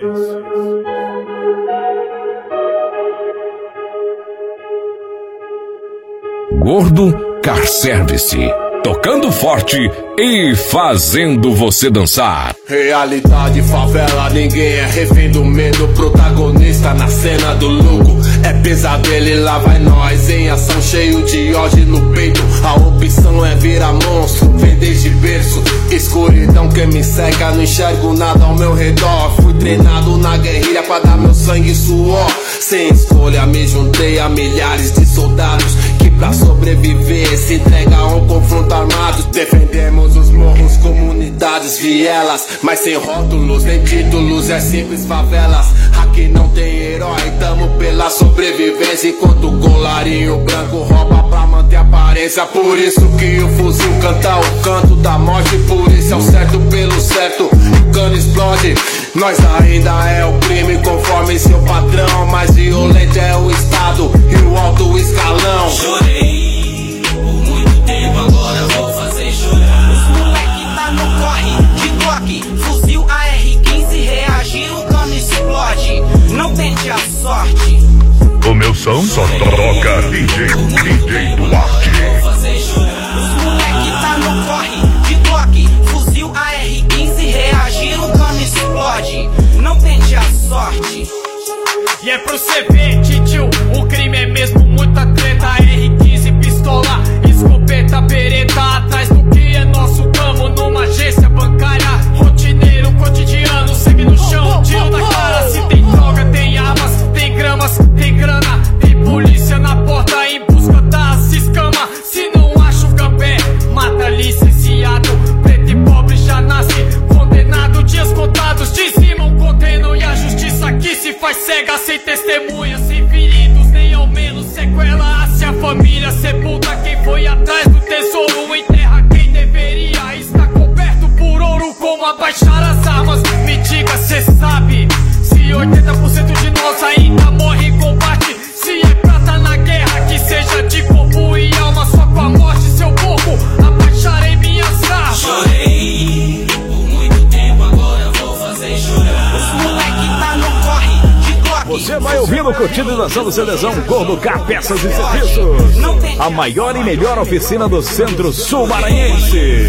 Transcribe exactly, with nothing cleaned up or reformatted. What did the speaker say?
Gordo Car Service, tocando forte e fazendo você dançar. Realidade favela, ninguém é refém do medo. Protagonista na cena do lucro, é pesadelo e lá vai nós em ação, cheio de ódio no peito. A opção é virar monstro, vem desde berço. Escuridão que me cega, não enxergo nada ao meu redor. Fui treinado na guerrilha pra dar meu sangue e suor. Sem escolha me juntei a milhares de soldados que pra sobreviver se entregam a um confronto armado. Defendemos os morros, comunidades, vielas, mas sem rótulos nem títulos, é simples favelas. Aqui não tem herói, tamo pela sobrevivência, enquanto o colarinho branco rouba pra manter a aparência. Por isso que o fuzil canta o canto da morte, por isso é o certo pelo certo e o cano explode. Nós ainda é o crime conforme seu patrão, mas violento é o estado e o alto escalão. Chorei por muito tempo, agora vou fazer chorar. Os moleque tá no corre de Glock, fuzil A R quinze, reagir o cano explode. Não tente a sorte. O meu som só toca D J, D J Duarte. Vou fazer chorar. Os moleque tá no corre de Glock, fuzil A R quinze, reagir o cano explode. Não tente a sorte. E é pro cê ver, titio, o crime é mesmo muita treta. R quinze, pistola, escopeta, bereta. Atrás do que é nosso, tamo numa agência bancária. Rotineiro, cotidiano, sangue no chão, tiro na cara. Se tem droga, tem armas, tem gramas, tem grana. Tem polícia na porta em busca das escamas. Se não acha o gambé, mata licenciado. Preto e pobre já nasce condenado. Dias contados, dizimam, condenam. E a justiça aqui se faz cega, sem testemunha, sem feridos, nem ao menos sequela. Se a família sepulta quem foi atrás do tesouro, enterra quem deveria estar coberto por ouro. Como abaixar as armas, me diga, cê sabe se oitenta por cento de nós ainda morre em combate. Se é prata na guerra, que seja de corpo e alma. Só com a morte, seu corpo, abaixarei minhas armas. Chorei por muito tempo, agora vou fazer chorar. Os moleque tá no corre de Glock. Você vai ouvindo, curtindo e dançando Seleção Gordo Car Peças e Serviços, a maior e melhor oficina do Centro-Sul Maranhense.